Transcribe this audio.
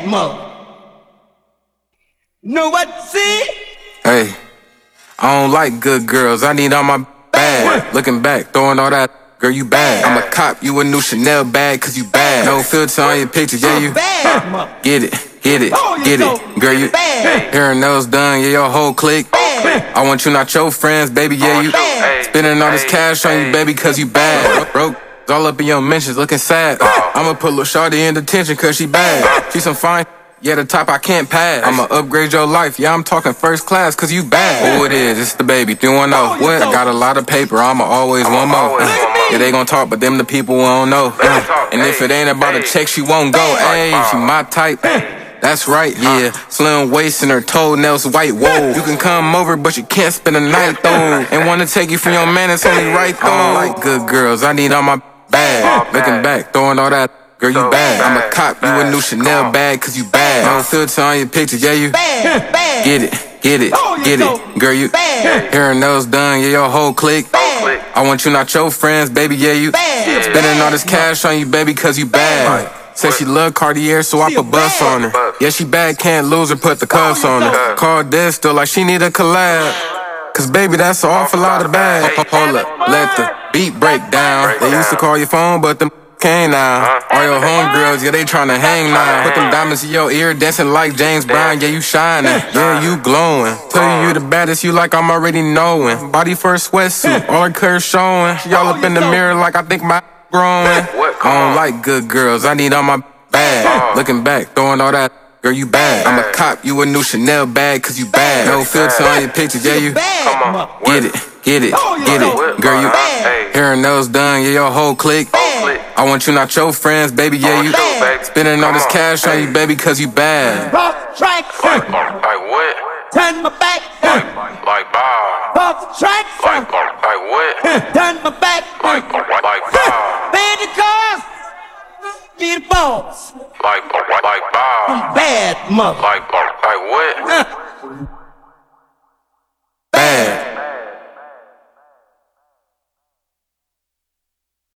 mother. Know what? See? Hey, I don't like good girls. I need all my bad. Looking back, throwing all that. Girl, you bad. I'm a cop, you a new Chanel bag, cause you bad. No filter on your pictures, yeah, you bad. Get it, get it, get it. Girl, you bad. Hair and nails done, yeah, your whole clique. I want you, not your friends, baby, yeah, you spending all this cash on you, baby, cause you bad. Broke, all up in your mentions, looking sad. I'ma put Lil' Shawty in detention, cause she bad. She some fine, yeah, the top I can't pass. I'ma upgrade your life, yeah, I'm talking first class, cause you bad. Who it is, it's the baby, 310. What? I got a lot of paper, I'ma always want more. Yeah, they gon' talk, but them the people who don't know. And if it ain't about a check, she won't go. Ayy, she my type. That's right, yeah. Slim waist and her toenails white, whoa. You can come over, but you can't spend the night, though. And wanna take you from your man, it's only right, though. I don't like good girls, I need all my bad. Looking back, throwing all that. Girl, you bad. I'm a cop, you a new Chanel bag, cause you bad. No filter on your pictures, yeah, you get it, get it, get it. Girl, you hair and nails done, yeah, your whole clique. I want you, not your friends, baby, yeah, you spending all this cash on you, baby, cause you bad. Said she love Cartier, so I put bus on her. Yeah, she bad, can't lose her, put the cuffs on her. Call dead still like she need a collab. Cause baby, that's an awful lot of bad. Hold up, let the beat break down. They used to call your phone, but them can't now. All your homegirls, yeah, they tryna hang now. Put them diamonds in your ear, dancing like James Brown. Yeah, you shining, yeah, you glowing. Tell you the baddest, you like I'm already knowing. Body first sweatsuit, all her curves showing. Y'all up in the mirror like I think my growing. I don't like good girls, I need all my bad. Looking back, throwing all that. Girl, you bad. I'm a cop, you a new Chanel bag, cause you bad. No filter on your pictures, yeah, you get it, get it, get it. Girl, you hair and nails done, yeah, your whole clique. I want you, not your friends, baby, yeah, you spending all this cash on you, baby, cause you bad. Off the track, Like what? turn my back, Like Bob. off the track, Like what? turn my back, Like Bob. bend the cars, be the boss, Like Bob. bad mother. Like what?